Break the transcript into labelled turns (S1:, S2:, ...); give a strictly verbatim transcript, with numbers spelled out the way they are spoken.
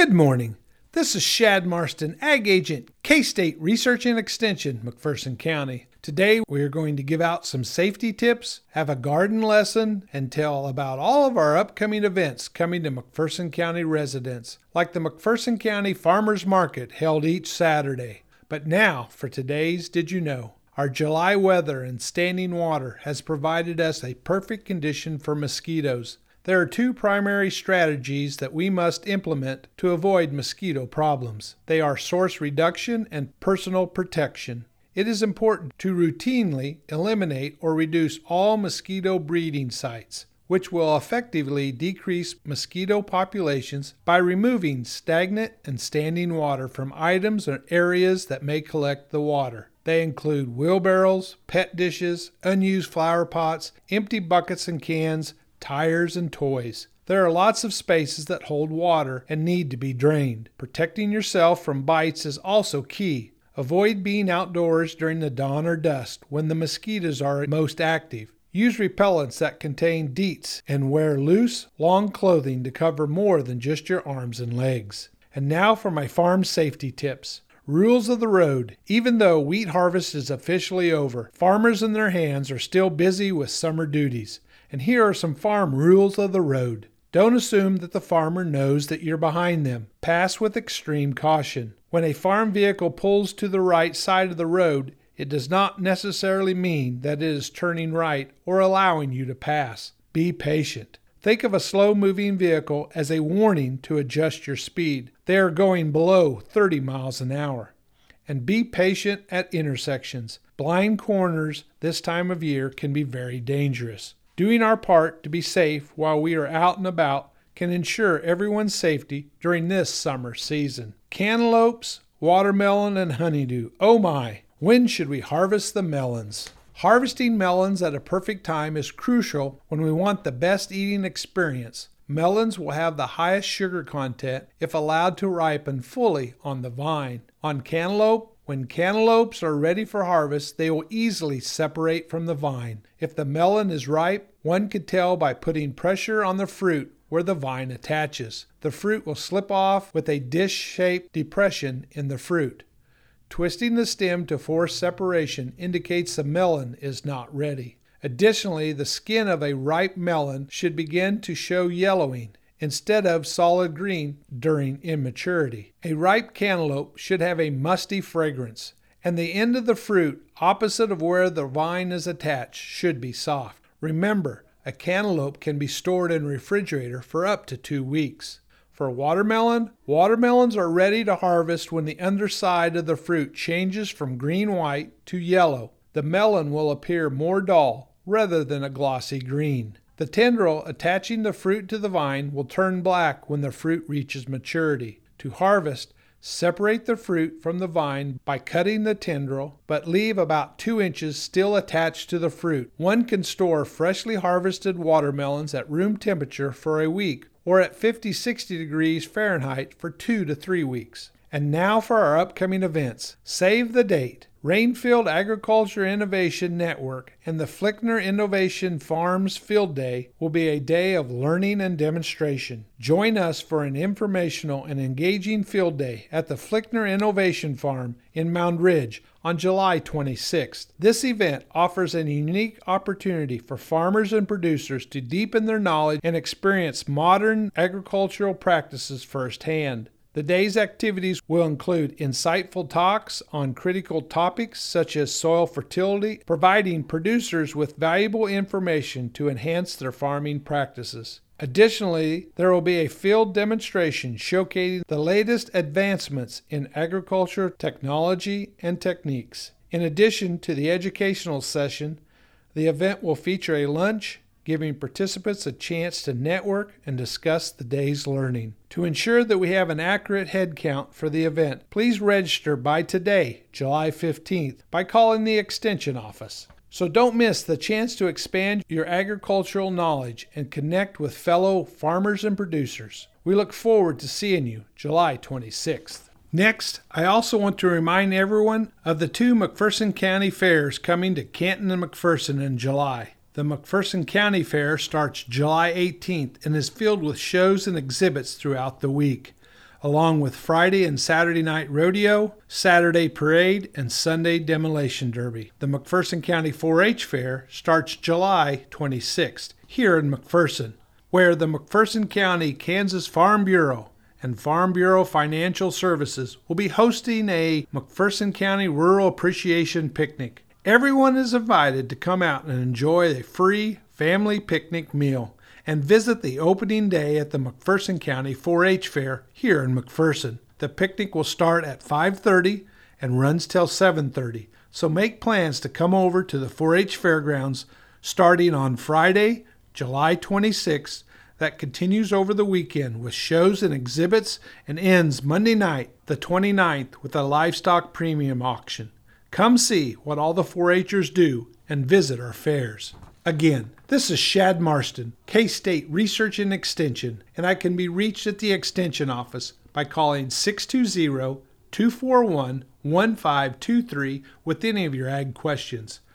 S1: Good morning. This is Shad Marston, Ag Agent, K-State Research and Extension, McPherson County. Today we are going to give out some safety tips, have a garden lesson, and tell about all of our upcoming events coming to McPherson County residents, like the McPherson County Farmers Market held each Saturday. But now for today's Did You Know? Our July weather and standing water has provided us a perfect condition for mosquitoes. There are two primary strategies that we must implement to avoid mosquito problems. They are source reduction and personal protection. It is important to routinely eliminate or reduce all mosquito breeding sites, which will effectively decrease mosquito populations by removing stagnant and standing water from items or areas that may collect the water. They include wheelbarrows, pet dishes, unused flower pots, empty buckets and cans, tires, and toys. There are lots of spaces that hold water and need to be drained. Protecting yourself from bites is also key. Avoid being outdoors during the dawn or dusk when the mosquitoes are most active. Use repellents that contain DEETs and wear loose, long clothing to cover more than just your arms and legs. And now for my farm safety tips. Rules of the road. Even though wheat harvest is officially over, farmers and their hands are still busy with summer duties. And here are some farm rules of the road. Don't assume that the farmer knows that you're behind them. Pass with extreme caution. When a farm vehicle pulls to the right side of the road, it does not necessarily mean that it is turning right or allowing you to pass. Be patient. Think of a slow-moving vehicle as a warning to adjust your speed. They are going below thirty miles an hour. And be patient at intersections. Blind corners this time of year can be very dangerous. Doing our part to be safe while we are out and about can ensure everyone's safety during this summer season. Cantaloupes, watermelon, and honeydew. Oh my! When should we harvest the melons? Harvesting melons at a perfect time is crucial when we want the best eating experience. Melons will have the highest sugar content if allowed to ripen fully on the vine. On cantaloupe, when cantaloupes are ready for harvest, they will easily separate from the vine. If the melon is ripe, one could tell by putting pressure on the fruit where the vine attaches. The fruit will slip off with a dish-shaped depression in the fruit. Twisting the stem to force separation indicates the melon is not ready. Additionally, the skin of a ripe melon should begin to show yellowing instead of solid green during immaturity. A ripe cantaloupe should have a musty fragrance, and the end of the fruit, opposite of where the vine is attached, should be soft. Remember, a cantaloupe can be stored in a refrigerator for up to two weeks. For watermelon, watermelons are ready to harvest when the underside of the fruit changes from green-white to yellow. The melon will appear more dull rather than a glossy green. The tendril attaching the fruit to the vine will turn black when the fruit reaches maturity. To harvest, separate the fruit from the vine by cutting the tendril, but leave about two inches still attached to the fruit. One can store freshly harvested watermelons at room temperature for a week or at fifty to sixty degrees Fahrenheit for two to three weeks. And now for our upcoming events. Save the date. Rainfield Agriculture Innovation Network and the Flickner Innovation Farms Field Day will be a day of learning and demonstration. Join us for an informational and engaging field day at the Flickner Innovation Farm in Mound Ridge on July twenty-sixth. This event offers a unique opportunity for farmers and producers to deepen their knowledge and experience modern agricultural practices firsthand. The day's activities will include insightful talks on critical topics such as soil fertility, providing producers with valuable information to enhance their farming practices. Additionally, there will be a field demonstration showcasing the latest advancements in agriculture technology and techniques. In addition to the educational session, the event will feature a lunch, giving participants a chance to network and discuss the day's learning. To ensure that we have an accurate head count for the event, please register by today, July fifteenth, by calling the Extension office. So don't miss the chance to expand your agricultural knowledge and connect with fellow farmers and producers. We look forward to seeing you July twenty-sixth. Next, I also want to remind everyone of the two McPherson County fairs coming to Canton and McPherson in July. The McPherson County Fair starts July eighteenth and is filled with shows and exhibits throughout the week. along with Friday and Saturday night rodeo, Saturday parade, and Sunday demolition derby. The McPherson County four H Fair starts July twenty-sixth here in McPherson, where the McPherson County Kansas Farm Bureau and Farm Bureau Financial Services will be hosting a McPherson County Rural Appreciation Picnic. Everyone is invited to come out and enjoy a free family picnic meal and visit the opening day at the McPherson County four H Fair here in McPherson. The picnic will start at five thirty and runs till seven thirty, so make plans to come over to the four H Fairgrounds starting on Friday, July twenty-sixth, that continues over the weekend with shows and exhibits and ends Monday night, the twenty-ninth, with a livestock premium auction. Come see what all the four H'ers do and visit our fairs. Again, this is Shad Marston, K-State Research and Extension, and I can be reached at the Extension office by calling six two zero, two four one, one five two three with any of your ag questions.